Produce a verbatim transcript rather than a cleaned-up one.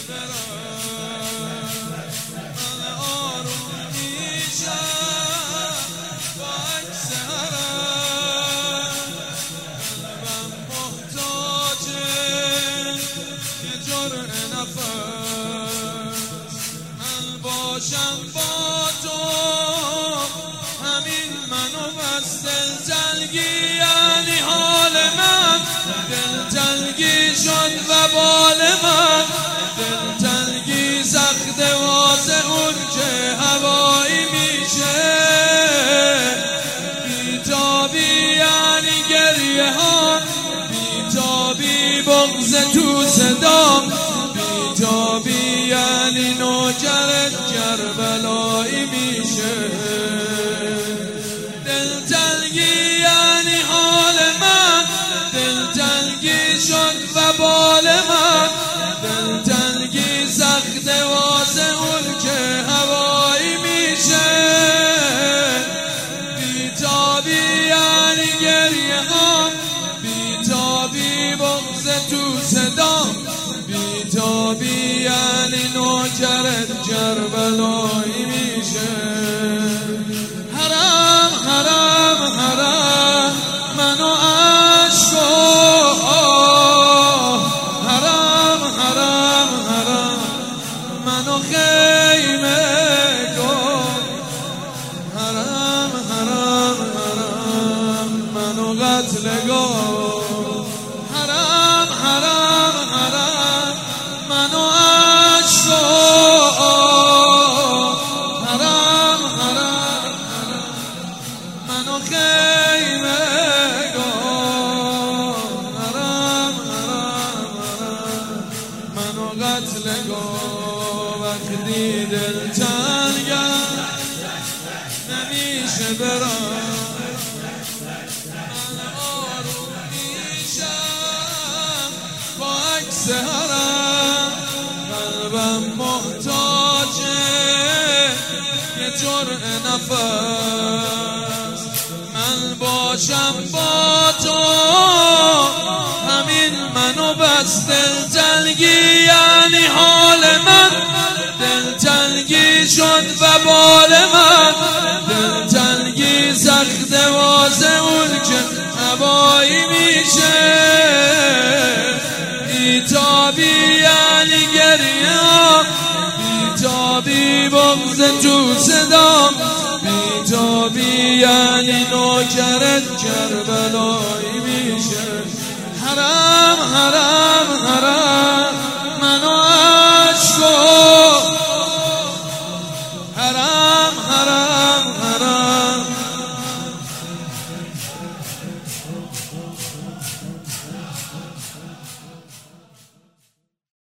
من آروم میشم با عکس حرم قلبم محتاجه یه جرعه نفس من باشم با تو همین منو بس دلتنگی یعنی حال من دلتنگی شد و بال من دلتنگی سخت واسه اون که هوایی میشه بیتابی یعنی گریه ها بیتابی بغض تو صدام بیتابی یعنی نوکرت کربلایی میشه دلتنگی یعنی حال من دلتنگی شد و بال من دلتنگی سخت واسه اون که هوایی میشه بیتابی یعنی گریه ها بیتابی بغض تو صدام بیتابی یعنی نوکرت کربلایی میشه حرم حرم حرم منو عشق حرم حرم حرم منو خیمه کن حرم حرم حرم منو قتل کن حرم حرم حرم منو عشق حرم حرم منو خیمه کن حرم حرم حرم منو قتل کن وقتی دلتنگم نمیشه برم من آروم میشم با عکس حرم قلبم محتاجه یه جرعه نفس من باشم با تو همین منو بس دلتنگی یعنی حال من دلتنگی شد و بال من دلتنگی سخت واسه اون که هوایی میشه بیتابی یعنی گریه بیتابی بغض تو صدام بیتابی یعنی نوکرت کربلایی میشه حرم حرم حرم منو عشق حرم حرم حرم